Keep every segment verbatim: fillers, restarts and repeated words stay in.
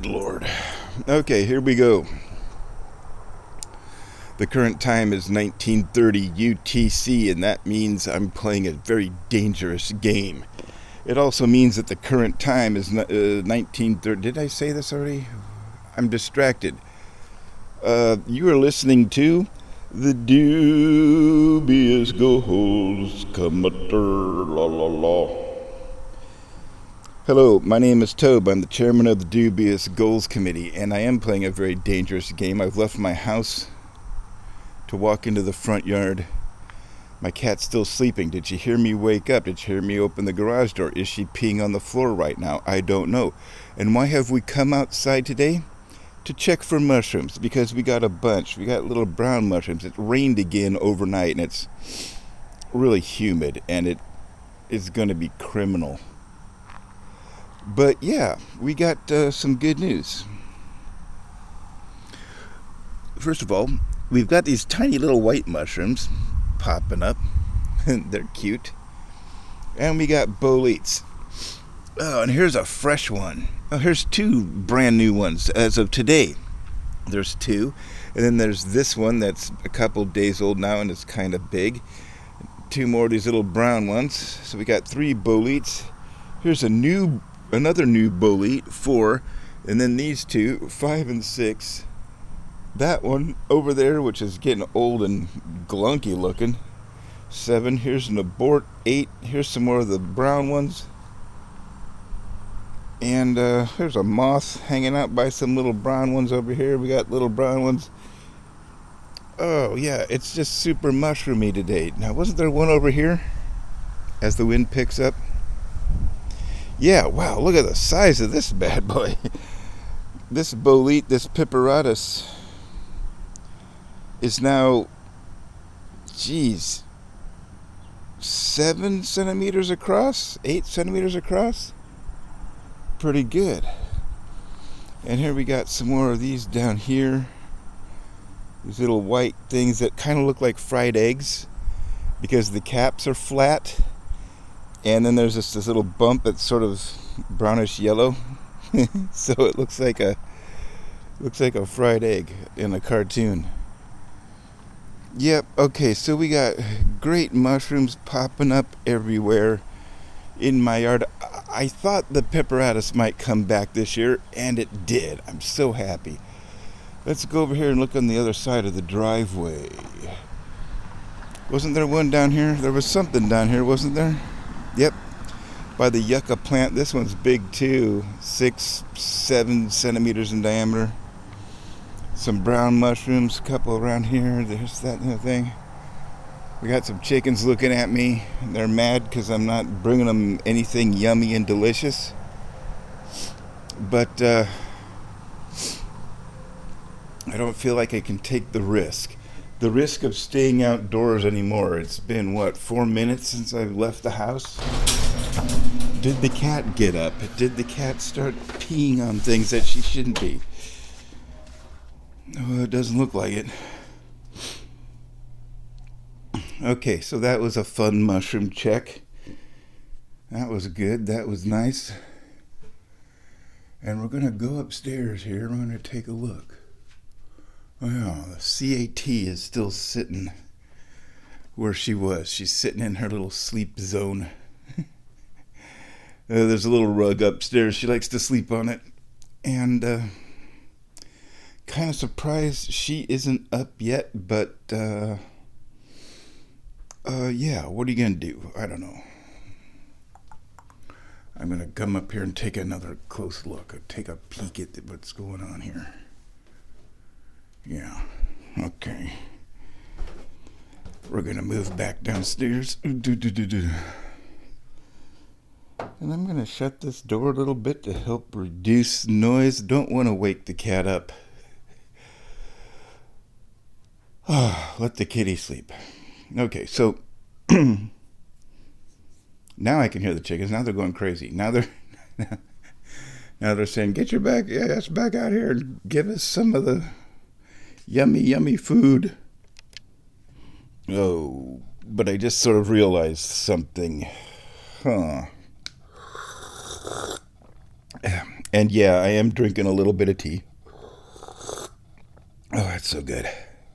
Good Lord. Okay, here we go. The current time is nineteen thirty U T C, and that means I'm playing a very dangerous game. It also means that the current time is uh, nineteen thirty. Did I say this already? I'm distracted. Uh, you are listening to the Dubious Goals Committee. La la la. Hello, my name is Tobe. I'm the chairman of the Dubious Goals Committee, and I am playing a very dangerous game. I've left my house to walk into the front yard. My cat's still sleeping. Did she hear me wake up? Did she hear me open the garage door? Is she peeing on the floor right now? I don't know. And why have we come outside today? To check for mushrooms, because we got a bunch. We got little brown mushrooms. It rained again overnight, and it's really humid, and it is going to be criminal. But yeah, we got uh, some good news. First of all, we've got these tiny little white mushrooms popping up. They're cute. And we got boletes. Oh, and here's a fresh one. Oh, here's two brand new ones as of today. There's two. And then there's this one that's a couple days old now and it's kind of big. Two more of these little brown ones. So we got three boletes. Here's a new, another new bolete, four. And then these two, five and six. That one over there, which is getting old and glunky looking, seven. Here's an abort, eight. Here's some more of the brown ones. And uh, there's a moth hanging out by some little brown ones over here. We got little brown ones. Oh, yeah, it's just super mushroomy today. Now, wasn't there one over here as the wind picks up? Yeah, wow, look at the size of this bad boy. This bolete, this Piperatus, is now, geez, seven centimeters across, eight centimeters across. Pretty good. And here we got some more of these down here. These little white things that kind of look like fried eggs because the caps are flat. And then there's this, this little bump that's sort of brownish yellow. So it looks like a looks like a fried egg in a cartoon. Yep, okay, so we got great mushrooms popping up everywhere in my yard. I thought the Piperatus might come back this year, and it did. I'm so happy. Let's go over here and look on the other side of the driveway. Wasn't there one down here? There was something down here, wasn't there? Yep, by the yucca plant. This one's big too, six, seven centimeters in diameter. Some brown mushrooms, a couple around here. There's that other thing. We got some chickens looking at me. They're mad because I'm not bringing them anything yummy and delicious. But uh, I don't feel like I can take the risk. The risk of staying outdoors anymore. It's been, what, four minutes since I left the house? Did the cat get up? Did the cat start peeing on things that she shouldn't be? Oh, it doesn't look like it. Okay, so that was a fun mushroom check. That was good. That was nice. And we're going to go upstairs here. We're going to take a look. Oh, yeah, the C A T is still sitting where she was. She's sitting in her little sleep zone. uh, there's a little rug upstairs. She likes to sleep on it. And, uh... kind of surprised she isn't up yet, but uh, uh, yeah, what are you going to do? I don't know. I'm going to come up here and take another close look, take a peek at what's going on here. Yeah, okay. We're going to move back downstairs. Do, do, do, do. And I'm going to shut this door a little bit to help reduce noise. Don't want to wake the cat up. Let the kitty sleep. Okay, so now I can hear the chickens. Now they're going crazy. Now they're now they're saying, "Get your back, yeah, yes, back out here and give us some of the yummy, yummy food." Oh, but I just sort of realized something. Huh. And yeah, I am drinking a little bit of tea. Oh, that's so good.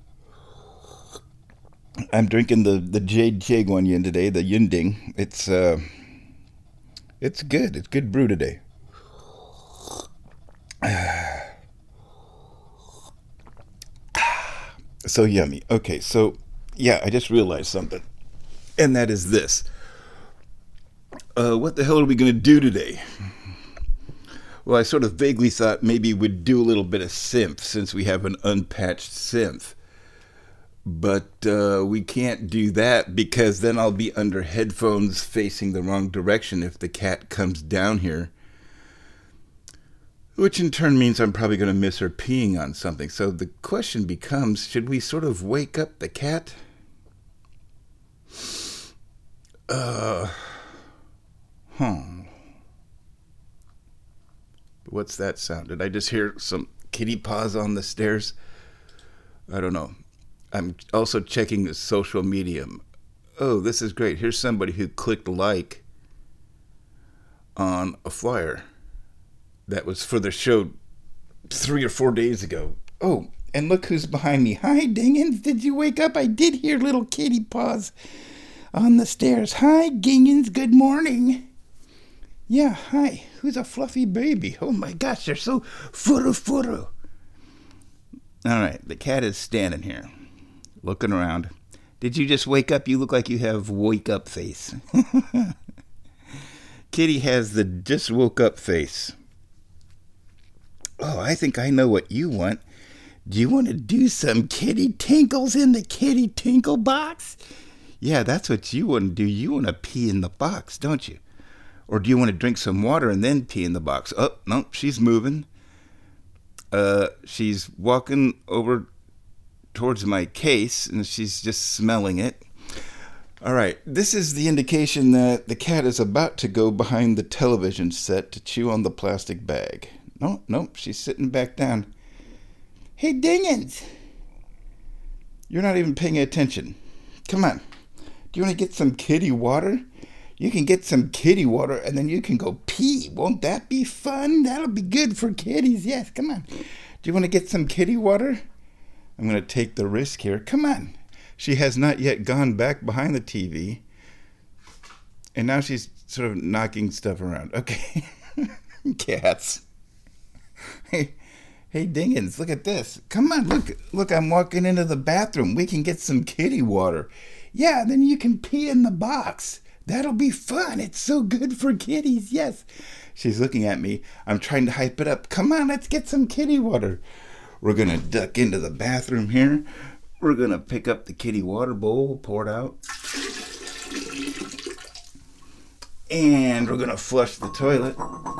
I'm drinking the, the Jade Jaguar today, the Yunding. It's uh, it's good. It's good brew today. So yummy. Okay, so yeah, I just realized something, and that is this. Uh, what the hell are we going to do today? Well, I sort of vaguely thought maybe we'd do a little bit of synth since we have an unpatched synth. But uh, we can't do that because then I'll be under headphones facing the wrong direction if the cat comes down here. Which in turn means I'm probably going to miss her peeing on something. So the question becomes, should we sort of wake up the cat? Uh, huh. What's that sound? Did I just hear some kitty paws on the stairs? I don't know. I'm also checking the social media. Oh, this is great. Here's somebody who clicked like on a flyer that was for the show three or four days ago. Oh, and look who's behind me. Hi, Dingens. Did you wake up? I did hear little kitty paws on the stairs. Hi, Dingens. Good morning. Yeah, hi. Who's a fluffy baby? Oh my gosh, they're so furu furu. All right, the cat is standing here, looking around. Did you just wake up? You look like you have wake up face. Kitty has the just woke up face. Oh, I think I know what you want. Do you want to do some kitty tinkles in the kitty tinkle box? Yeah, that's what you want to do. You want to pee in the box, don't you? Or do you want to drink some water and then pee in the box? Oh, no, she's moving. Uh, she's walking over towards my case, and she's just smelling it. All right, this is the indication that the cat is about to go behind the television set to chew on the plastic bag. No, no, she's sitting back down. Hey, Dingens. You're not even paying attention. Come on. Do you want to get some kitty water? You can get some kitty water, and then you can go pee. Won't that be fun? That'll be good for kitties. Yes, come on. Do you want to get some kitty water? I'm going to take the risk here. Come on. She has not yet gone back behind the T V. And now she's sort of knocking stuff around. Okay. Cats. Hey, hey, Dingens, look at this. Come on, look. Look, I'm walking into the bathroom. We can get some kitty water. Yeah, then you can pee in the box. That'll be fun. It's so good for kitties. Yes. She's looking at me. I'm trying to hype it up. Come on, let's get some kitty water. We're going to duck into the bathroom here. We're going to pick up the kitty water bowl, pour it out. And we're going to flush the toilet.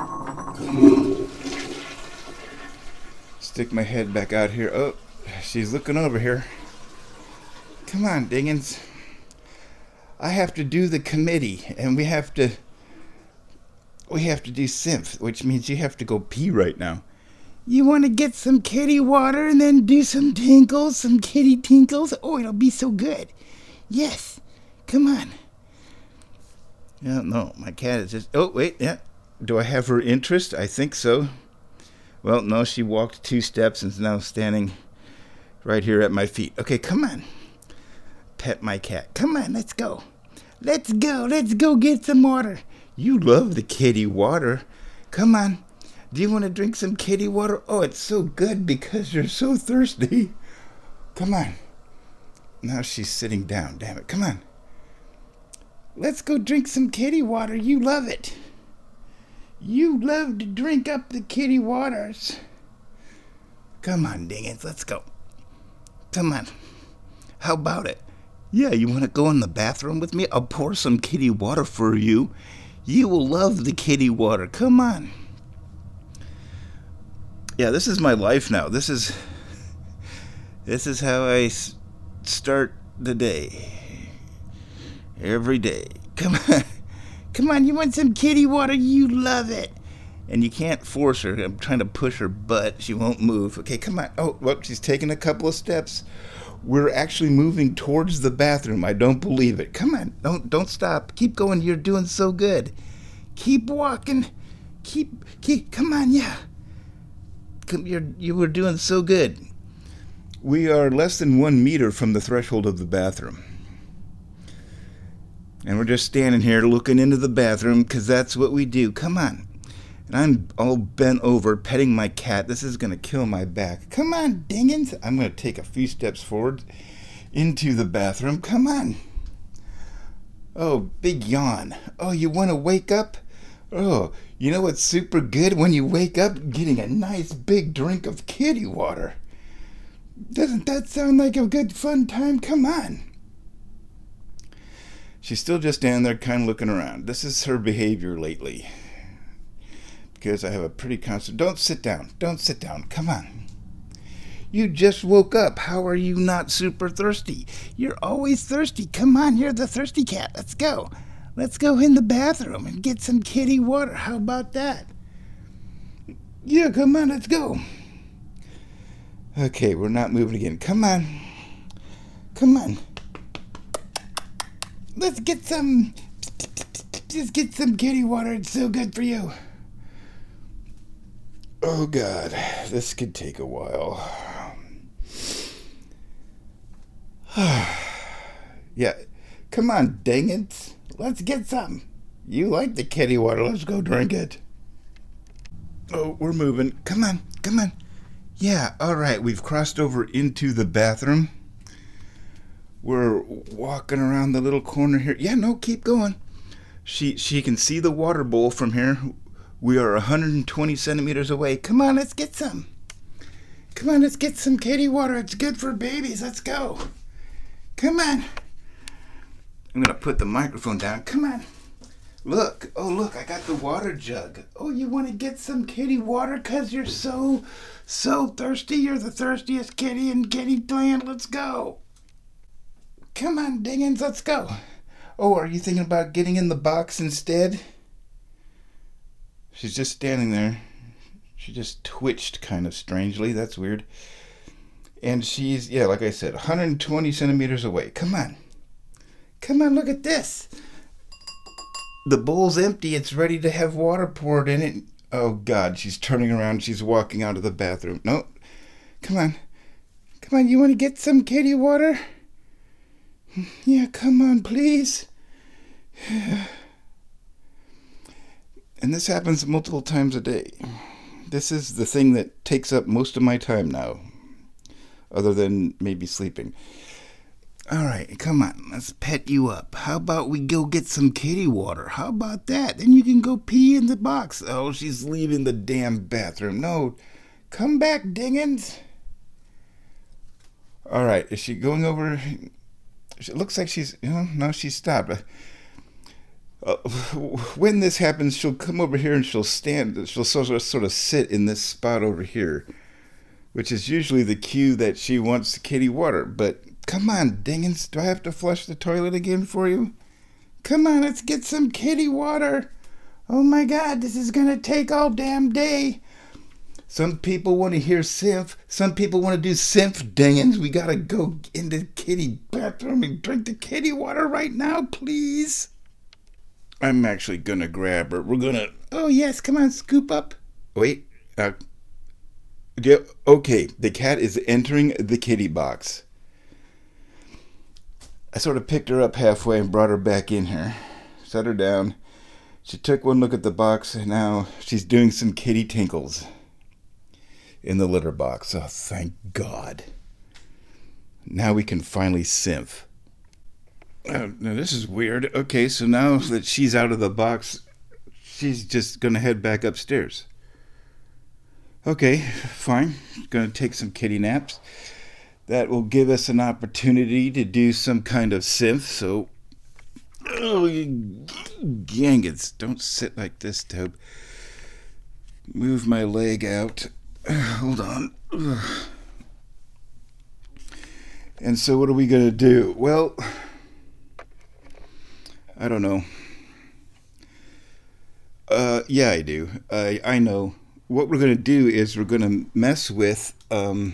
Stick my head back out here. Oh, she's looking over here. Come on, Dingens. I have to do the committee, and we have to we have to do synth, which means you have to go pee right now. You want to get some kitty water and then do some tinkles, some kitty tinkles? Oh, it'll be so good. Yes. Come on. Yeah, no, my cat is just... Oh, wait, yeah. Do I have her interest? I think so. Well, no, she walked two steps and is now standing right here at my feet. Okay, come on. Pet my cat. Come on, let's go. Let's go. Let's go get some water. You love the kitty water. Come on. Do you want to drink some kitty water? Oh, it's so good because you're so thirsty. Come on. Now she's sitting down. Damn it. Come on. Let's go drink some kitty water. You love it. You love to drink up the kitty waters. Come on, Dingens. Let's go. Come on. How about it? Yeah, you want to go in the bathroom with me? I'll pour some kitty water for you. You will love the kitty water. Come on. Yeah, this is my life now. This is this is how I s- start the day. Every day. Come on. Come on, you want some kitty water? You love it. And you can't force her. I'm trying to push her butt. She won't move. Okay, come on. Oh, look, she's taking a couple of steps. We're actually moving towards the bathroom. I don't believe it. Come on. Don't don't stop. Keep going. You're doing so good. Keep walking. Keep, keep, come on, yeah. Come, you're, you were doing so good. We are less than one meter from the threshold of the bathroom. And we're just standing here looking into the bathroom because that's what we do. Come on. And I'm all bent over petting my cat. This is going to kill my back. Come on, dingins. I'm going to take a few steps forward into the bathroom. Come on. Oh, big yawn. Oh, you want to wake up? Oh, you know what's super good when you wake up? Getting a nice big drink of kitty water. Doesn't that sound like a good fun time? Come on. She's still just standing there kind of looking around. This is her behavior lately. Because I have a pretty constant... Don't sit down. Don't sit down. Come on. You just woke up. How are you not super thirsty? You're always thirsty. Come on, you're the thirsty cat. Let's go. Let's go in the bathroom and get some kitty water. How about that? Yeah, come on, let's go. Okay, we're not moving again. Come on. Come on. Let's get some... Just get some kitty water. It's so good for you. Oh, God. This could take a while. Yeah. Come on, dang it. Let's get some. You like the kitty water. Let's go drink it. Oh, we're moving. Come on. Come on. Yeah, all right. We've crossed over into the bathroom. We're walking around the little corner here. Yeah, no, keep going. She she can see the water bowl from here. We are one hundred twenty centimeters away. Come on, let's get some. Come on, let's get some kitty water. It's good for babies. Let's go. Come on. I'm going to put the microphone down. Come on. Look. Oh, look, I got the water jug. Oh, you want to get some kitty water because you're so, so thirsty? You're the thirstiest kitty in kitty land. Let's go. Come on, dingins, let's go. Oh, are you thinking about getting in the box instead? She's just standing there. She just twitched kind of strangely. That's weird. And she's, yeah, like I said, one hundred twenty centimeters away. Come on. Come on, look at this. The bowl's empty. It's ready to have water poured in it. Oh, God, she's turning around. She's walking out of the bathroom. No, come on. Come on, you want to get some kitty water? Yeah, come on, please. And this happens multiple times a day. This is the thing that takes up most of my time now, other than maybe sleeping. All right, come on, let's pet you up. How about we go get some kitty water? How about that? Then you can go pee in the box. Oh, she's leaving the damn bathroom. No, come back, dingins. All right, is she going over? It looks like she's, you know, no, she stopped. Uh, when this happens, she'll come over here and she'll stand, she'll sort of, sort of sit in this spot over here, which is usually the cue that she wants kitty water. But come on, dingins, do I have to flush the toilet again for you? Come on, let's get some kitty water. Oh my God, this is going to take all damn day. Some people want to hear Symph. Some people want to do Symph, dingins. We got to go in the kitty bathroom and drink the kitty water right now, please. I'm actually going to grab her. We're going to... Oh, yes, come on, scoop up. Wait. Uh, yeah, okay, the cat is entering the kitty box. I sort of picked her up halfway and brought her back in here. Set her down. She took one look at the box, and now she's doing some kitty tinkles in the litter box. Oh, thank God. Now we can finally Symph. Uh, now this is weird. Okay, so now that she's out of the box, she's just going to head back upstairs. Okay, fine. Going to take some kitty naps. That will give us an opportunity to do some kind of Symph, so... Oh, you gangets. Don't sit like this, Tobe. Move my leg out. Hold on. And so what are we going to do? Well... I don't know. Uh, yeah, I do. I I know. What we're going to do is we're going to mess with um,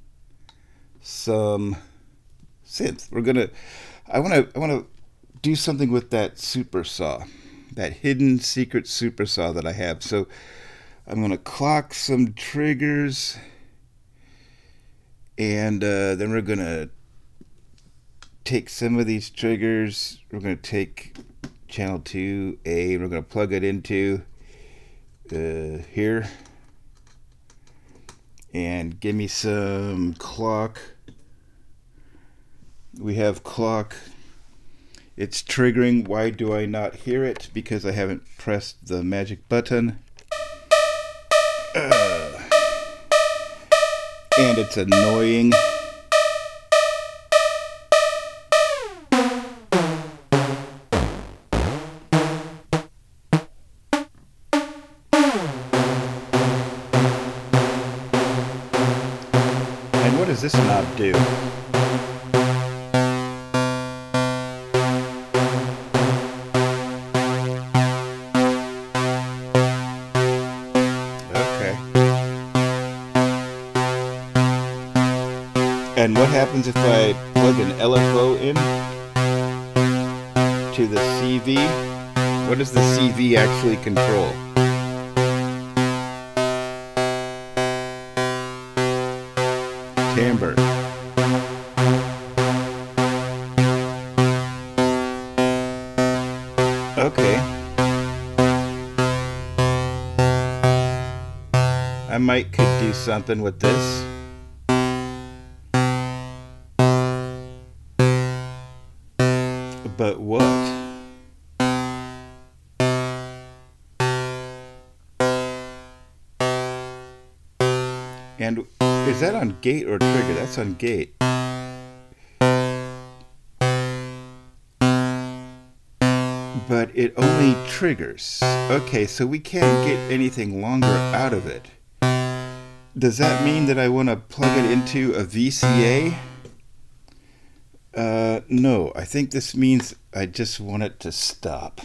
some Symph. We're going to... I want to I want to do something with that super saw. that hidden secret super saw that I have. So I'm going to clock some triggers, and uh, then we're going to take some of these triggers. We're going to take channel two A, we're going to plug it into uh, here, and give me some clock. We have clock. It's triggering. Why do I not hear it? Because I haven't pressed the magic button. Uh, and it's annoying. And what does this knob do? And what happens if I plug an L F O in to the C V? What does the C V actually control? Timbre. Okay. I might could do something with this. But what? And is that on gate or trigger? That's on gate. But it only triggers. Okay, so we can't get anything longer out of it. Does that mean that I want to plug it into a V C A? Uh, no, I think this means I just want it to stop.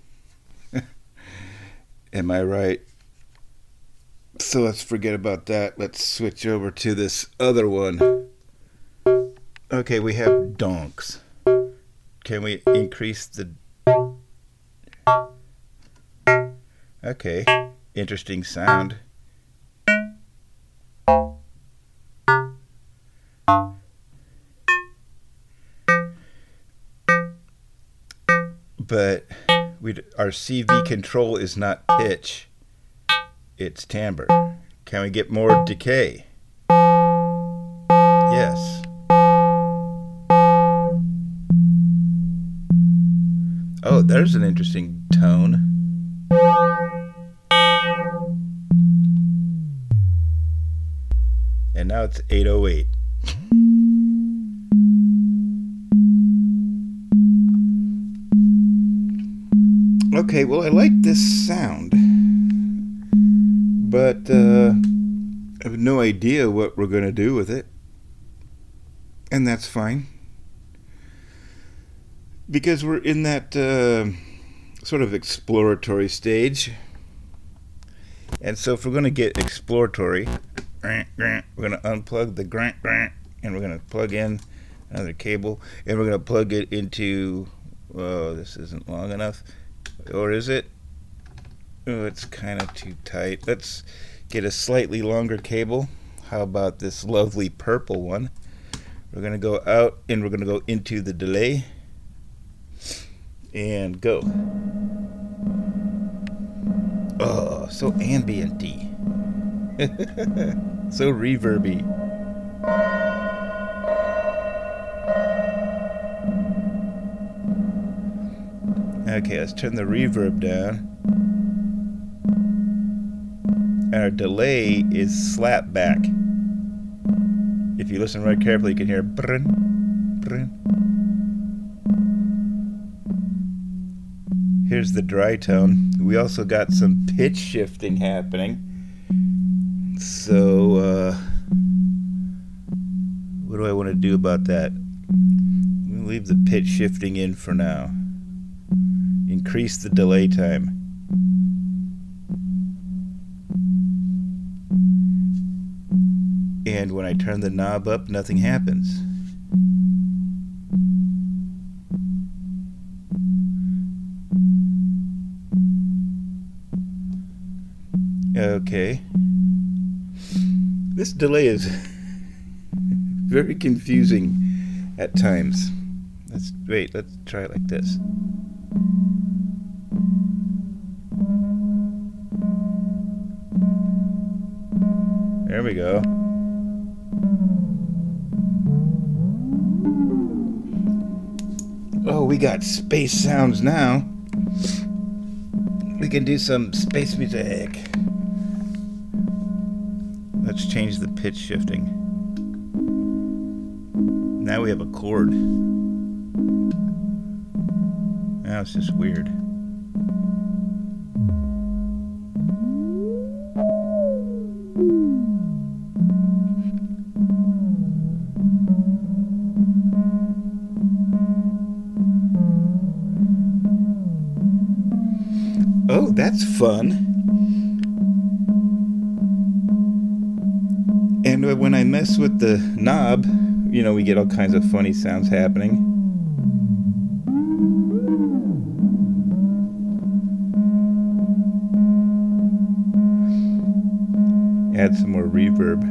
Am I right? So let's forget about that. Let's switch over to this other one. Okay, we have donks. Can we increase the... Okay, interesting sound. But we our C V control is not pitch, it's timbre. Can we get more decay? Yes. Oh, there's an interesting tone. And now it's eight oh eight. Okay, well, I like this sound, but uh, I have no idea what we're going to do with it, and that's fine, because we're in that uh, sort of exploratory stage. And so if we're going to get exploratory, we're going to unplug the grant grant, and we're going to plug in another cable, and we're going to plug it into, oh, this isn't long enough. Or is it? Oh, it's kind of too tight. Let's get a slightly longer cable. How about this lovely purple one? We're going to go out and we're going to go into the delay. And go. Oh, so ambient-y. So reverby. Okay, let's turn the reverb down. And our delay is slap back. If you listen right carefully, you can hear brun, brun. Here's the dry tone. We also got some pitch shifting happening. So, uh, what do I want to do about that? I'm going to leave the pitch shifting in for now. Increase the delay time. And when I turn the knob up, nothing happens. Okay. This delay is very confusing at times. Let's wait, let's try it like this. There we go. Oh, we got space sounds now. We can do some space music. Let's change the pitch shifting. Now we have a chord. Now it's just weird. Oh, that's fun. And when I mess with the knob, you know, we get all kinds of funny sounds happening. Add some more reverb.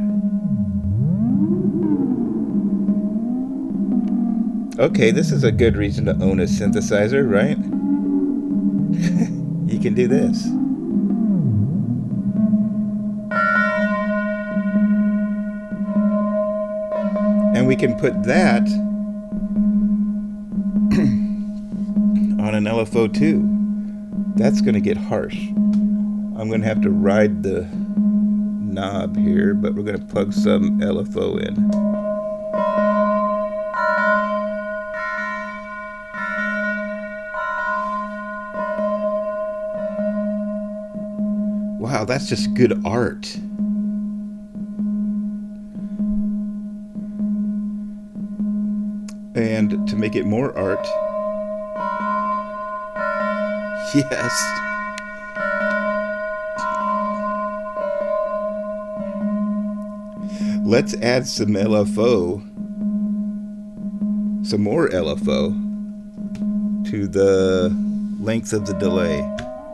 Okay, this is a good reason to own a synthesizer, right? You can do this. And we can put that on an L F O too. That's going to get harsh. I'm going to have to ride the knob here, but we're going to plug some L F O in. Wow, that's just good art. And to make it more art, yes. Let's add some L F O, some more L F O to the length of the delay.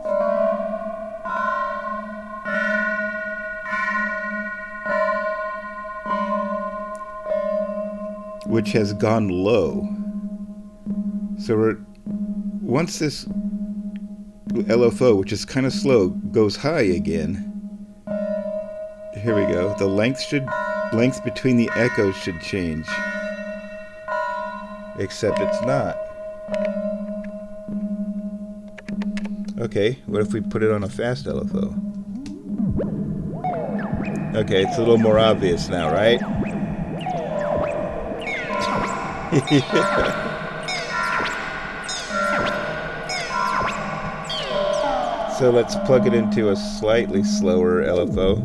Which has gone low. So we're, once this L F O, which is kind of slow, goes high again, here we go. The length should, length between the echoes should change. Except it's not. Okay, what if we put it on a fast L F O? Okay, it's a little more obvious now, right? So let's plug it into a slightly slower L F O.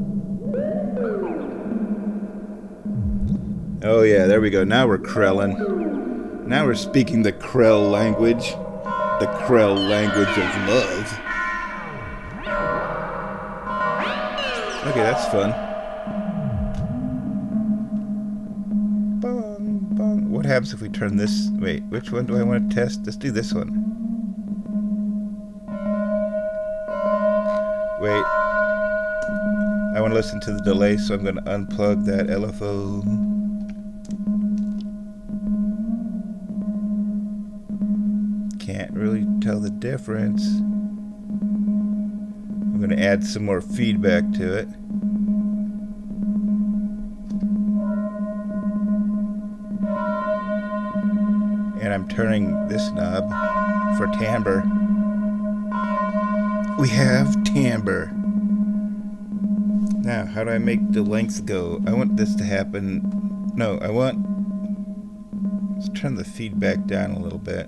Oh yeah, there we go. Now we're Krellin'. Now we're speaking the Krell language. The Krell language of love. Okay, that's fun. What happens if we turn this? Wait, which one do I want to test? Let's do this one. Wait. I want to listen to the delay, so I'm going to unplug that L F O. Can't really tell the difference. I'm going to add some more feedback to it. And I'm turning this knob for timbre. We have timbre. Now, how do I make the length go? I want this to happen. No, I want... Let's turn the feedback down a little bit.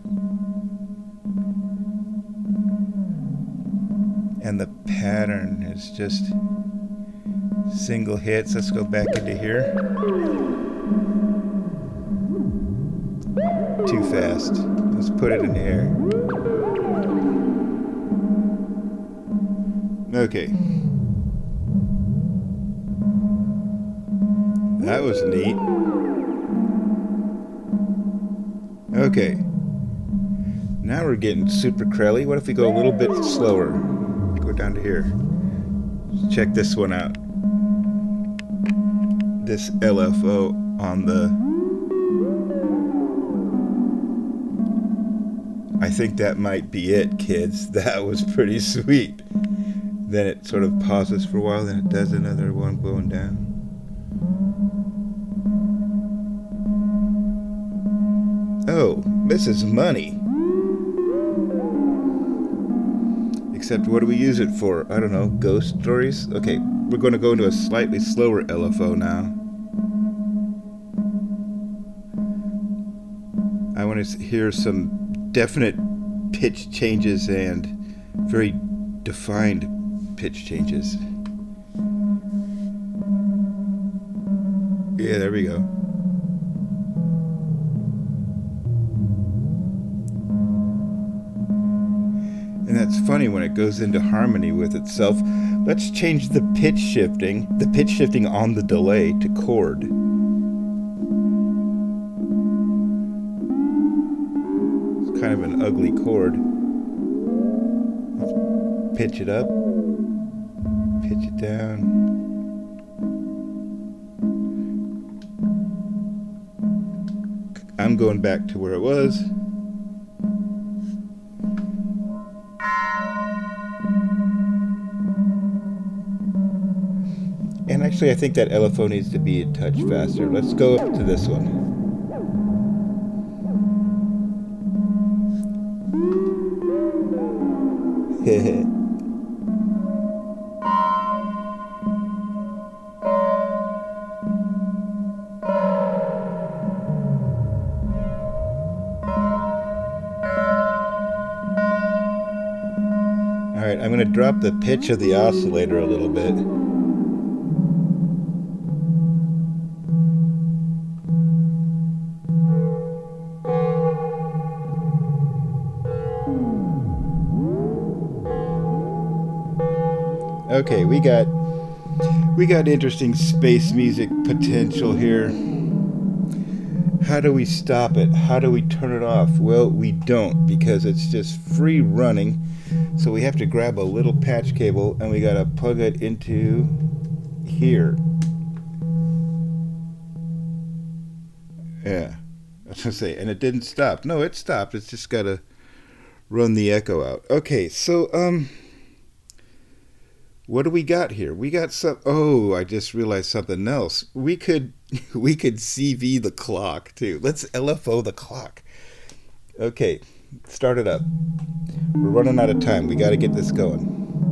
And the pattern is just single hits. Let's go back into here. Too fast. Let's put it in here. Okay. That was neat. Okay. Now we're getting super crelly. What if we go a little bit slower? Go down to here. Check this one out. This L F O on the... I think that might be it, kids. That was pretty sweet. Then it sort of pauses for a while, then it does another one going down. Oh, Missus Money. Except what do we use it for? I don't know, ghost stories? Okay, we're going to go into a slightly slower L F O now. I want to hear some definite pitch changes and very defined pitch changes. Yeah, there we go. And that's funny when it goes into harmony with itself. Let's change the pitch shifting, the pitch shifting on the delay to chord. It's kind of an ugly chord. Let's pitch it up, pitch it down. I'm going back to where it was. And actually, I think that L F O needs to be a touch faster. Let's go up to this one. Heh. Alright, I'm going to drop the pitch of the oscillator a little bit. Okay, we got we got interesting space music potential here. How do we stop it? How do we turn it off? Well, we don't, because it's just free running. So we have to grab a little patch cable and we gotta plug it into here. Yeah, I was gonna say, and it didn't stop. No, it stopped. It's just gotta run the echo out. Okay, so um, what do we got here? We got some. Oh, I just realized something else. We could we could C V the clock too. Let's L F O the clock. Okay, start it up. We're running out of time. We got to get this going.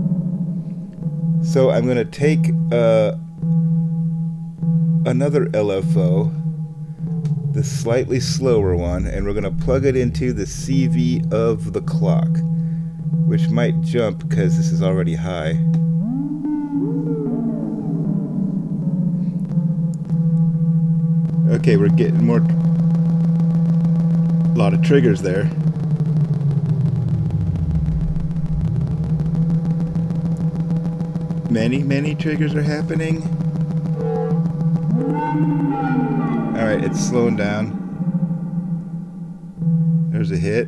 So I'm going to take uh, another L F O, the slightly slower one, and we're going to plug it into the C V of the clock, which might jump because this is already high. Okay, we're getting more, a lot of triggers there. Many, many triggers are happening. Alright, it's slowing down. There's a hit.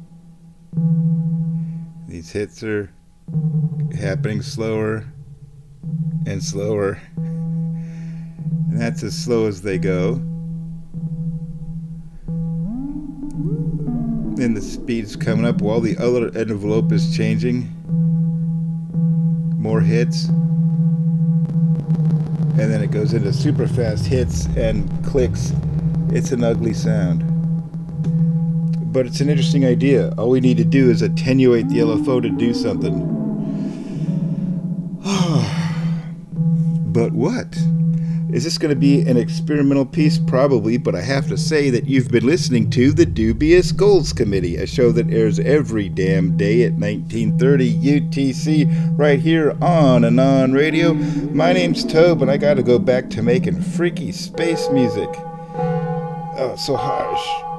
These hits are happening slower and slower. And that's as slow as they go. And the speed's coming up while the other envelope is changing. More hits, and then it goes into super fast hits and clicks. It's an ugly sound, but it's an interesting idea. All we need to do is attenuate the L F O to do something. But what? Is this going to be an experimental piece? Probably, but I have to say that you've been listening to the Dubious Goals Committee, a show that airs every damn day at nineteen thirty U T C right here on Anon Radio. My name's Tobe, and I gotta go back to making freaky space music. Oh, so harsh.